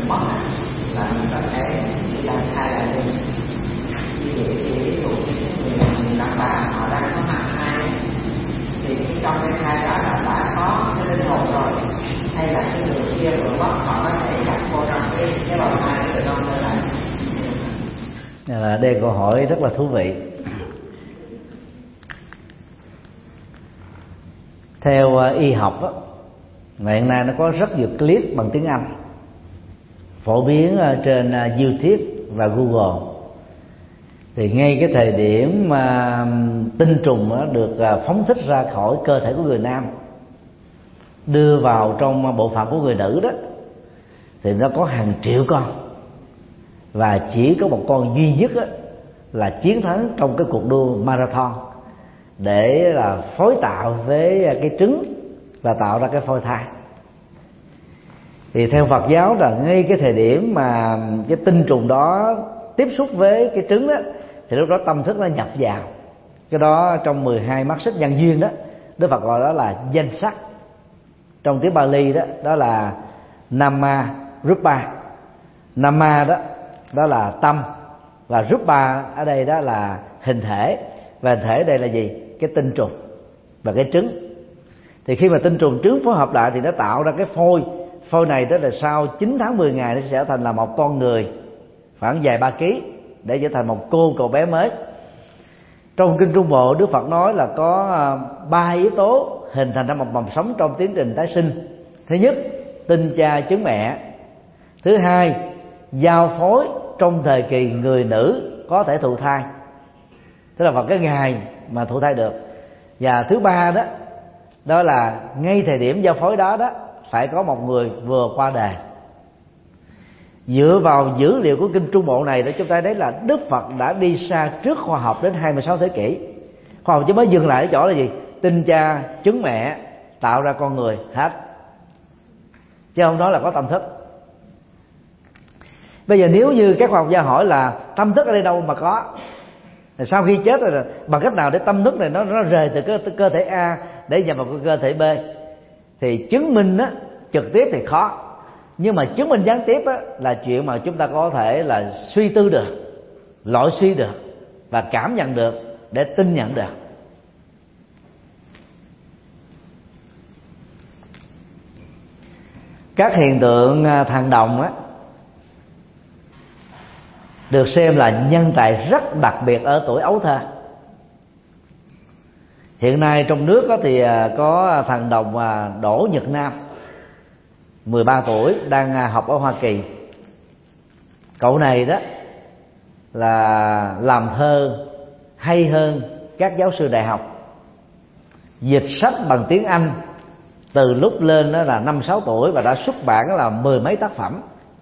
mất là mình có thể đi đăng thai lại đi. Như vậy thì ví dụ người đàn bà họ đang có mang thai thì trong cái thai đó là đã có cái linh hồn rồi, hay là cái người kia vừa mất họ có thể đặt vô trong cái bào thai được không thưa thầy? Đây là câu hỏi rất là thú vị. Theo y học á, hiện nay nó có rất nhiều clip bằng tiếng Anh phổ biến trên YouTube và Google. Thì ngay cái thời điểm mà tinh trùng được phóng thích ra khỏi cơ thể của người nam đưa vào trong bộ phận của người nữ đó, thì nó có hàng triệu con, và chỉ có một con duy nhất là chiến thắng trong cái cuộc đua marathon để là phối tạo với cái trứng và tạo ra cái phôi thai. Thì theo Phật giáo là ngay cái thời điểm mà cái tinh trùng đó tiếp xúc với cái trứng đó, thì lúc đó tâm thức nó nhập vào. Cái đó trong 12 mắt xích nhân duyên đó, Đức Phật gọi đó là danh sắc. Trong tiếng Bali đó, đó là Nama Rupa. Nama đó là tâm, và Rupa ở đây đó là hình thể. Và hình thể đây là gì? Cái tinh trùng và cái trứng. Thì khi mà tinh trùng trứng phối hợp lại thì nó tạo ra cái phôi. Phôi này đó là sau 9 tháng 10 ngày nó sẽ trở thành là một con người khoảng vài 3 ký, để trở thành một cậu bé mới. Trong kinh Trung Bộ, Đức Phật nói là có 3 yếu tố hình thành ra một mầm sống trong tiến trình tái sinh. Thứ nhất, tinh cha trứng mẹ. Thứ hai, giao phối trong thời kỳ người nữ có thể thụ thai, tức là vào cái ngày mà thụ thai được. Và thứ ba đó là ngay thời điểm giao phối đó phải có một người vừa qua đời. Dựa vào dữ liệu của kinh Trung Bộ này để chúng ta thấy là Đức Phật đã đi xa trước khoa học đến 26 thế kỷ. Khoa học chỉ mới dừng lại ở chỗ là gì? Tinh cha trứng mẹ tạo ra con người hết, chứ không nói là có tâm thức. Bây giờ nếu như các khoa học gia hỏi là tâm thức ở đây đâu mà có, sau khi chết rồi bằng cách nào để tâm thức này nó rời từ cơ thể A để nhập vào cơ thể B, thì chứng minh trực tiếp thì khó, nhưng mà chứng minh gián tiếp là chuyện mà chúng ta có thể là suy tư được, loại suy được và cảm nhận được để tin nhận được. Các hiện tượng thằng đồng được xem là nhân tài rất đặc biệt ở tuổi ấu thơ. Hiện nay trong nước thì có thằng đồng Đỗ Nhật Nam, 13 tuổi, đang học ở Hoa Kỳ. Cậu này đó là làm thơ hay hơn các giáo sư đại học, dịch sách bằng tiếng Anh từ lúc lên đó là 5-6 tuổi, và đã xuất bản là 10 mấy tác phẩm.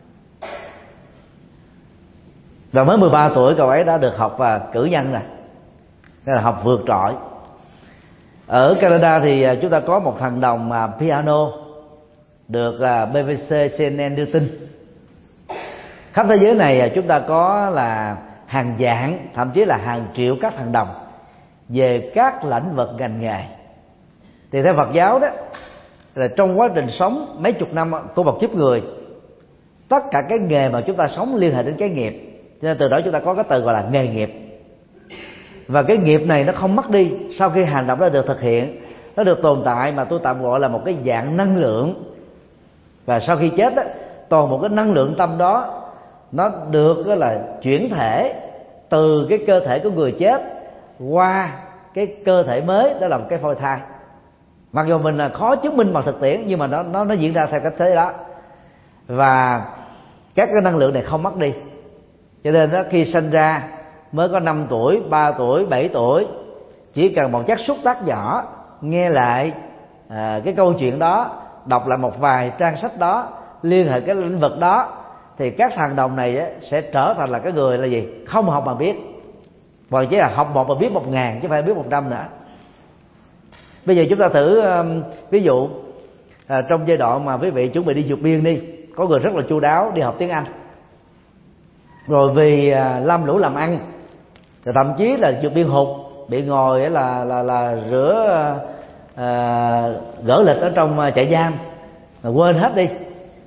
Và mới 13 tuổi cậu ấy đã được học cử nhân rồi, đó là học vượt trội. Ở Canada thì chúng ta có một thằng đồng piano được BBC CNN đưa tin. Khắp thế giới này chúng ta có là hàng vạn, thậm chí là hàng triệu các thằng đồng về các lĩnh vực ngành nghề. Thì theo Phật giáo đó là trong quá trình sống mấy chục năm của một kiếp người, tất cả cái nghề mà chúng ta sống liên hệ đến cái nghiệp, cho nên từ đó chúng ta có cái từ gọi là nghề nghiệp. Và cái nghiệp này nó không mất đi sau khi hành động đã được thực hiện, nó được tồn tại mà tôi tạm gọi là một cái dạng năng lượng. Và sau khi chết toàn một cái năng lượng tâm đó nó được là chuyển thể từ cái cơ thể của người chết qua cái cơ thể mới, đó là một cái phôi thai. Mặc dù mình là khó chứng minh bằng thực tiễn, nhưng mà nó diễn ra theo cách thế đó. Và các cái năng lượng này không mất đi, cho nên đó, khi sinh ra mới có 5 tuổi, 3 tuổi, 7 tuổi, chỉ cần một chất xúc tác nhỏ, nghe lại cái câu chuyện đó, đọc lại một vài trang sách đó, liên hệ cái lĩnh vực đó, thì các thằng đồng này sẽ trở thành là cái người là gì? Không học mà biết, hoặc chỉ là học 1 mà biết 1000 chứ không phải biết 100 nữa. Bây giờ chúng ta thử ví dụ trong giai đoạn mà quý vị chuẩn bị đi vượt biên đi, có người rất là chu đáo đi học tiếng Anh, rồi vì lam lũ làm ăn, rồi thậm chí là vượt biên hụt, bị ngồi là rửa gỡ lịch ở trong trại giam, mà quên hết đi,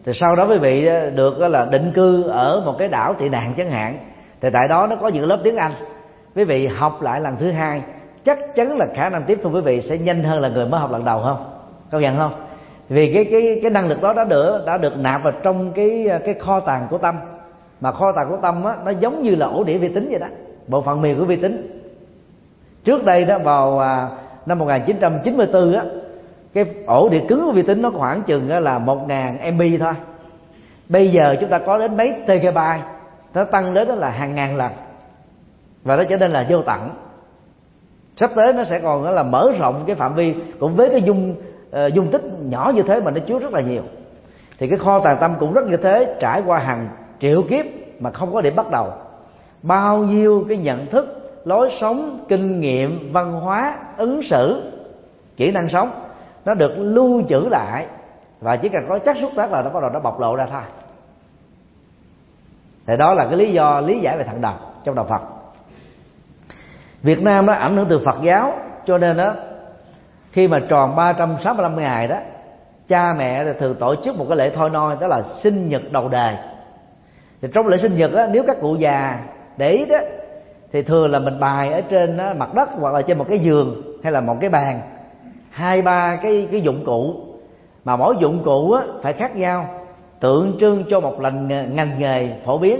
Thì sau đó quý vị được là định cư ở một cái đảo tị nạn chẳng hạn, thì tại đó nó có những lớp tiếng Anh. Quý vị học lại lần thứ hai, chắc chắn là khả năng tiếp thu quý vị sẽ nhanh hơn là người mới học lần đầu, không? Công nhận không? Vì cái năng lực đó đã được nạp vào trong cái kho tàng của tâm. Mà kho tàng của tâm á, nó giống như là ổ đĩa vi tính vậy đó, bộ phận mềm của vi tính. Trước đây đó, vào năm 1994 á, cái ổ đĩa cứng của vi tính nó khoảng chừng là 1.000 MB thôi. Bây giờ chúng ta có đến mấy TB, nó tăng đến đó là hàng ngàn lần, và nó trở nên là vô tận. Sắp tới nó sẽ còn là mở rộng cái phạm vi, cũng với cái dung tích nhỏ như thế mà nó chứa rất là nhiều. Thì cái kho tàng tâm cũng rất như thế, trải qua hàng triệu kiếp mà không có điểm bắt đầu. Bao nhiêu cái nhận thức, lối sống, kinh nghiệm, văn hóa, ứng xử, kỹ năng sống nó được lưu trữ lại, và chỉ cần có chất xúc tác là nó bắt đầu nó bộc lộ ra thôi. Thì đó là cái lý giải về thận độc trong đạo Phật. Việt Nam nó ảnh hưởng từ Phật giáo, cho nên đó khi mà tròn 365 ngày đó, cha mẹ thì thường tổ chức một cái lễ thôi nôi, đó là sinh nhật đầu đời. Thì trong lễ sinh nhật á, nếu các cụ già để ý đó, thì thường là mình bày ở trên mặt đất hoặc là trên một cái giường hay là một cái bàn 2-3 cái dụng cụ, mà mỗi dụng cụ á, phải khác nhau, tượng trưng cho một ngành nghề phổ biến.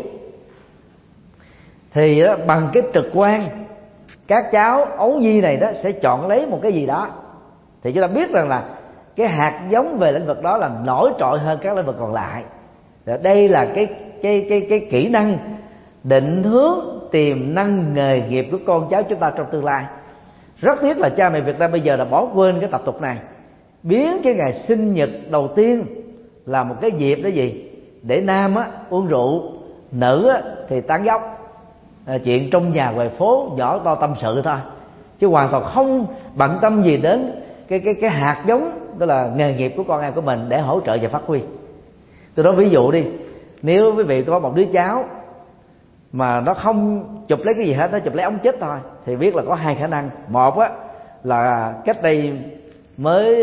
Thì đó, bằng cái trực quan, các cháu ấu nhi này đó sẽ chọn lấy một cái gì đó, thì chúng ta biết rằng là cái hạt giống về lĩnh vực đó là nổi trội hơn các lĩnh vực còn lại. Đây là cái kỹ năng định hướng tiềm năng nghề nghiệp của con cháu chúng ta trong tương lai. Rất tiếc là cha mẹ Việt Nam bây giờ đã bỏ quên cái tập tục này, biến cái ngày sinh nhật đầu tiên là một cái dịp đó gì để nam á uống rượu, nữ á thì tán dóc, chuyện trong nhà ngoài phố nhỏ to tâm sự thôi, chứ hoàn toàn không bận tâm gì đến cái hạt giống, đó là nghề nghiệp của con em của mình để hỗ trợ và phát huy. Tôi nói ví dụ đi, nếu quý vị có một đứa cháu mà nó không chụp lấy cái gì hết, nó chụp lấy ống chích thôi, thì biết là có hai khả năng. Một á là cách đây mới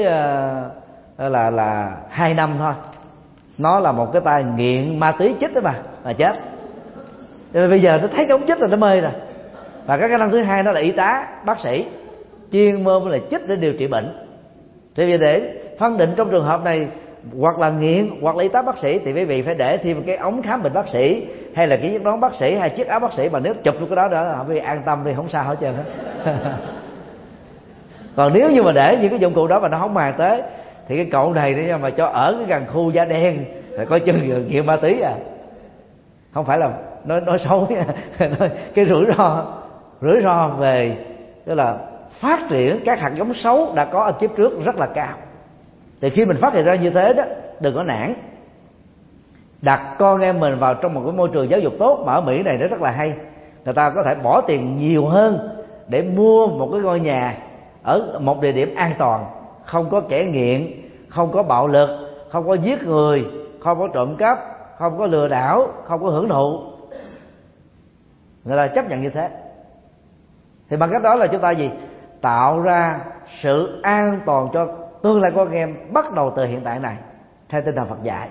là 2 năm thôi, nó là một cái tay nghiện ma túy chích đó mà chết. Bây giờ nó thấy cái ống chích là nó mê rồi. Và cái khả năng thứ hai nó là y tá, bác sĩ chuyên môn là chích để điều trị bệnh. Thì vì để phân định trong trường hợp này hoặc là nghiện hoặc là y tá bác sĩ, thì quý vị phải để thêm cái ống khám bệnh bác sĩ, hay là cái chiếc nón bác sĩ, hay chiếc áo bác sĩ. Mà nếu chụp được cái đó quý vị an tâm đi, không sao hết trơn hết. Còn nếu như mà để những cái dụng cụ đó mà nó không màng tới, thì cái cậu này nếu mà cho ở cái gần khu da đen thì coi chừng nghiện ma túy à. Không phải là nói xấu nha. Cái rủi ro về tức là phát triển các hạt giống xấu đã có ở kiếp trước rất là cao. Thì khi mình phát hiện ra như thế đó, đừng có nản, đặt con em mình vào trong một cái môi trường giáo dục tốt. Mà ở Mỹ này nó rất là hay, người ta có thể bỏ tiền nhiều hơn để mua một cái ngôi nhà ở một địa điểm an toàn, không có kẻ nghiện, không có bạo lực, không có giết người, không có trộm cắp, không có lừa đảo, không có hưởng thụ. Người ta chấp nhận như thế. Thì bằng cách đó là chúng ta gì? Tạo ra sự an toàn cho tương lai của con em bắt đầu từ hiện tại này, theo tinh thần Phật dạy.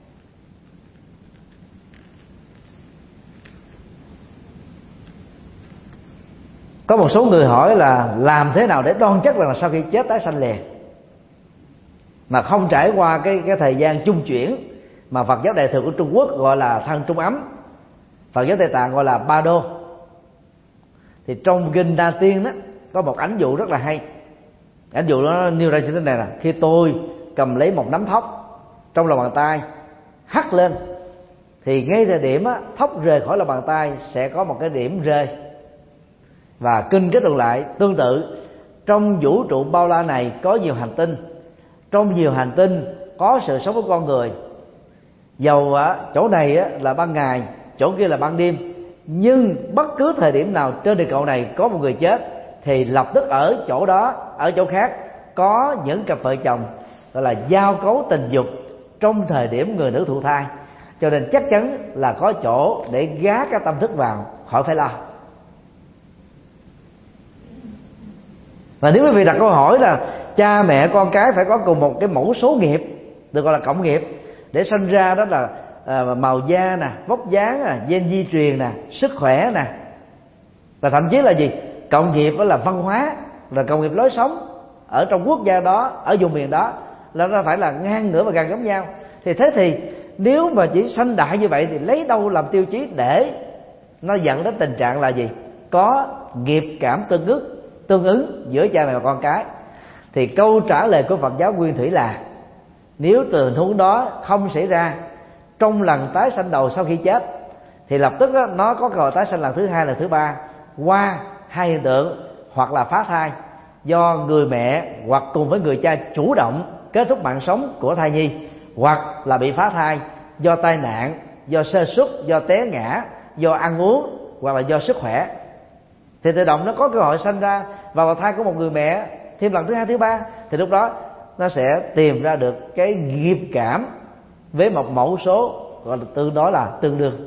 Có một số người hỏi là làm thế nào để đoan chắc là sau khi chết tái sanh liền, mà không trải qua cái thời gian chung chuyển mà Phật giáo Đại thừa của Trung Quốc gọi là thân trung ấm, Phật giáo Tây Tạng gọi là ba đô. Thì trong kinh Đa Tiên đó có một ảnh dụ rất là hay. Ảnh dụ nó nêu ra như thế này nè: khi tôi cầm lấy một nắm thóc trong lòng bàn tay, hắt lên, thì ngay thời điểm á, thóc rời khỏi lòng bàn tay sẽ có một cái điểm rơi. Và kinh kết luận lại tương tự, trong vũ trụ bao la này có nhiều hành tinh, trong nhiều hành tinh có sự sống của con người. Dầu chỗ này là ban ngày, chỗ kia là ban đêm, nhưng bất cứ thời điểm nào trên địa cầu này có một người chết, thì lập tức ở chỗ đó, ở chỗ khác có những cặp vợ chồng gọi là giao cấu tình dục trong thời điểm người nữ thụ thai. Cho nên chắc chắn là có chỗ để gá cái tâm thức vào, khỏi phải lo. Và nếu quý vị đặt câu hỏi là cha mẹ con cái phải có cùng một cái mẫu số nghiệp, được gọi là cộng nghiệp, để sinh ra đó là màu da nè, vóc dáng nè, gen di truyền nè, sức khỏe nè, và thậm chí là gì, cộng nghiệp đó là văn hóa, là cộng nghiệp lối sống ở trong quốc gia đó, ở vùng miền đó, là nó phải là ngang ngửa và gần giống nhau. Thế thì nếu mà chỉ sanh đại như vậy thì lấy đâu làm tiêu chí để nó dẫn đến tình trạng là gì, có nghiệp cảm tương ứng giữa cha mẹ và con cái? Thì câu trả lời của Phật giáo Nguyên Thủy là nếu tình huống đó không xảy ra trong lần tái sanh đầu sau khi chết, thì lập tức đó, nó có cơ hội tái sanh lần thứ hai, lần thứ ba qua hai hiện tượng: hoặc là phá thai do người mẹ hoặc cùng với người cha chủ động kết thúc mạng sống của thai nhi, hoặc là bị phá thai do tai nạn, do sơ suất, do té ngã, do ăn uống, hoặc là do sức khỏe. Thì tự động nó có cơ hội sanh ra vào thai của một người mẹ thêm lần thứ hai, thứ ba. Thì lúc đó nó sẽ tìm ra được cái nghiệp cảm với một mẫu số gọi là tương đối là tương đương.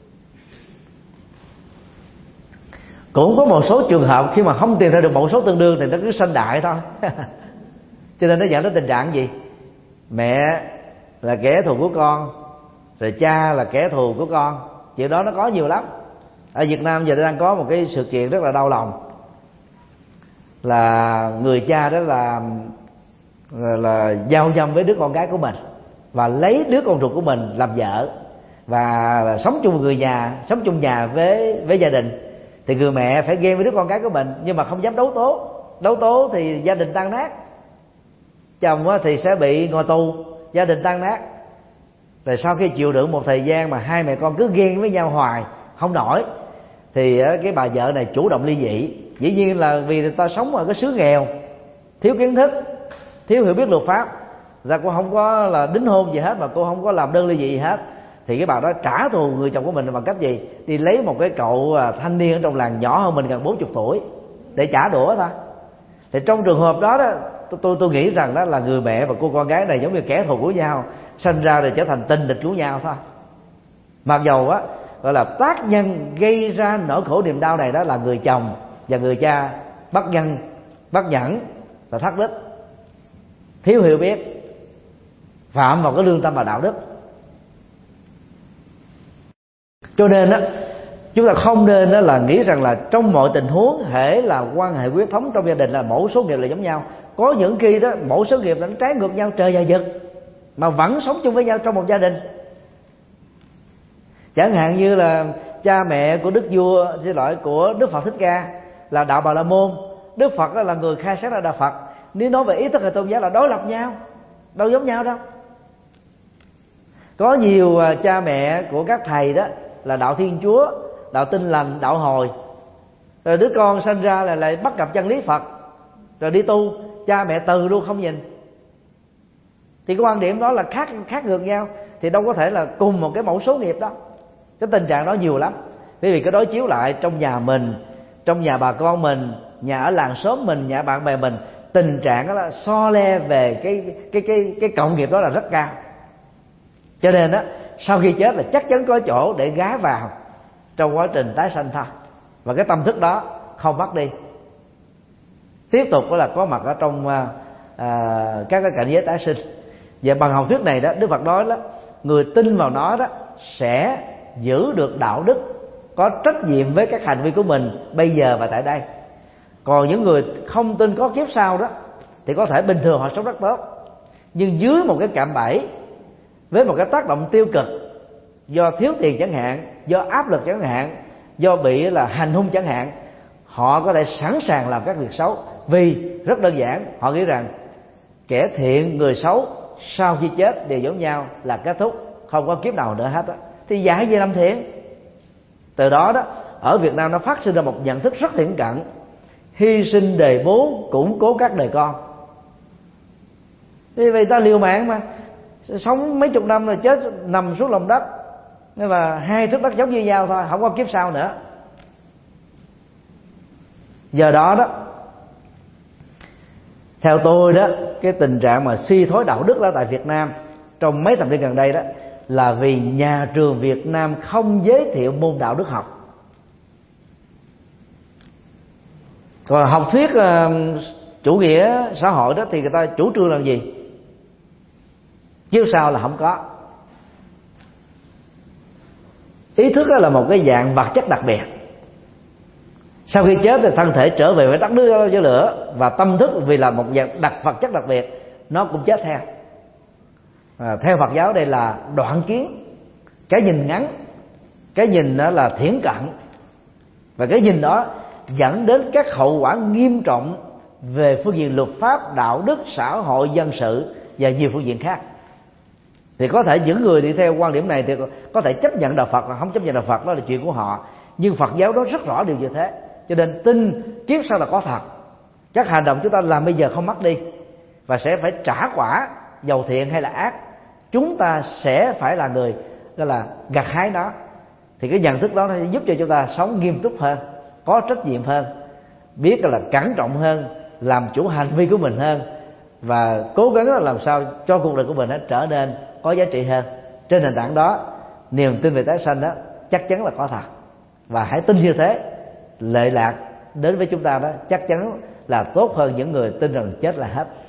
Cũng có một số trường hợp khi mà không tìm ra được mẫu số tương đương thì nó cứ sanh đại thôi. Cho nên nó dẫn đến tình trạng gì? Mẹ là kẻ thù của con, rồi cha là kẻ thù của con. Chuyện đó nó có nhiều lắm. Ở Việt Nam giờ đang có một cái sự kiện rất là đau lòng, là người cha đó là giao dâm với đứa con gái của mình và lấy đứa con ruột của mình làm vợ, và là sống chung người nhà, sống chung nhà với gia đình. Thì người mẹ phải ghen với đứa con gái của mình nhưng mà không dám đấu tố thì gia đình tan nát. Chồng thì sẽ bị ngồi tù, gia đình tan nát. Rồi sau khi chịu đựng một thời gian mà hai mẹ con cứ ghen với nhau hoài không nổi, thì cái bà vợ này chủ động ly dị. Dĩ nhiên là vì người ta sống ở cái xứ nghèo, thiếu kiến thức, thiếu hiểu biết luật pháp, ra cô không có là đính hôn gì hết, mà cô không có làm đơn ly dị gì hết. Thì cái bà đó trả thù người chồng của mình bằng cách gì? Đi lấy một cái cậu thanh niên ở trong làng nhỏ hơn mình gần 40 tuổi để trả đũa thôi. Thì trong trường hợp đó tôi nghĩ rằng đó là người mẹ và cô con gái này giống như kẻ thù của nhau, sinh ra rồi trở thành tình địch của nhau thôi. Mặc dầu gọi là tác nhân gây ra nỗi khổ niềm đau này đó là người chồng và người cha bất nhẫn và thất đức, thiếu hiểu biết, phạm vào cái lương tâm và đạo đức. Cho nên chúng ta không nên là nghĩ rằng là trong mọi tình huống hễ là quan hệ huyết thống trong gia đình là mẫu số nghiệp là giống nhau. Có những khi đó mẫu số nghiệp nó trái ngược nhau trời và vực mà vẫn sống chung với nhau trong một gia đình. Chẳng hạn như là cha mẹ của của Đức Phật Thích Ca là đạo Bà La Môn, Đức Phật là người khai sáng ra đạo Phật. Nếu nói về ý thức hệ tôn giáo là đối lập nhau, đâu giống nhau đâu. Có nhiều cha mẹ của các thầy đó là đạo Thiên Chúa, đạo Tin Lành, đạo Hồi, rồi đứa con sinh ra là lại bắt gặp chân lý Phật rồi đi tu, cha mẹ từ luôn không nhìn. Thì cái quan điểm đó là khác ngược nhau, thì đâu có thể là cùng một cái mẫu số nghiệp đó. Cái tình trạng đó nhiều lắm. Bởi vì cái đối chiếu lại trong nhà mình, trong nhà bà con mình, nhà ở làng xóm mình, nhà bạn bè mình, tình trạng đó là so le về cái cộng nghiệp đó là rất cao. Cho nên sau khi chết là chắc chắn có chỗ để gá vào trong quá trình tái sanh thôi, và cái tâm thức đó không mất đi, tiếp tục là có mặt ở trong các cái cảnh giới tái sinh. Và bằng học thuyết này đó, Đức Phật nói đó, người tin vào nó đó sẽ giữ được đạo đức, có trách nhiệm với các hành vi của mình bây giờ và tại đây. Còn những người không tin có kiếp sau đó thì có thể bình thường họ sống rất tốt, nhưng dưới một cái cạm bẫy, với một cái tác động tiêu cực, do thiếu tiền chẳng hạn, do áp lực chẳng hạn, do bị là hành hung chẳng hạn, họ có thể sẵn sàng làm các việc xấu. Vì rất đơn giản, họ nghĩ rằng kẻ thiện người xấu sau khi chết đều giống nhau, là kết thúc, không có kiếp nào nữa hết á. Thì dạy về làm thiện. Từ đó đó, ở Việt Nam nó phát sinh ra một nhận thức rất thiển cận: hy sinh đời bố, củng cố các đời con. Vì ta liều mạng mà, sống mấy chục năm rồi chết nằm xuống lòng đất, nên là hai thức đất giống như nhau thôi, không có kiếp sau nữa. Giờ đó đó, theo tôi đó, cái tình trạng mà suy thoái đạo đức đó tại Việt Nam trong mấy thập niên gần đây đó là vì nhà trường Việt Nam không giới thiệu môn đạo đức học. Còn học thuyết chủ nghĩa xã hội đó thì người ta chủ trương làm gì? Kiếp sau là không có. Ý thức đó là một cái dạng vật chất đặc biệt. Sau khi chết thì thân thể trở về với đất nước với lửa, và tâm thức vì là một dạng vật chất đặc biệt nó cũng chết theo. Theo Phật giáo đây là đoạn kiến, cái nhìn ngắn, cái nhìn đó là thiển cận, và cái nhìn đó dẫn đến các hậu quả nghiêm trọng về phương diện luật pháp, đạo đức, xã hội, dân sự và nhiều phương diện khác. Thì có thể những người đi theo quan điểm này thì có thể chấp nhận đạo Phật hoặc không chấp nhận đạo Phật, đó là chuyện của họ. Nhưng Phật giáo đó rất rõ điều như thế, cho nên tin kiếp sau là có thật. Các hành động chúng ta làm bây giờ không mất đi, và sẽ phải trả quả, giàu thiện hay là ác, chúng ta sẽ phải là người gọi là gặt hái nó. Thì cái nhận thức đó sẽ giúp cho chúng ta sống nghiêm túc hơn, có trách nhiệm hơn, biết là cẩn trọng hơn, làm chủ hành vi của mình hơn, và cố gắng là làm sao cho cuộc đời của mình nó trở nên có giá trị hơn. Trên nền tảng đó, niềm tin về tái sanh đó chắc chắn là có thật, và hãy tin như thế, lệ lạc đến với chúng ta đó chắc chắn là tốt hơn những người tin rằng chết là hết.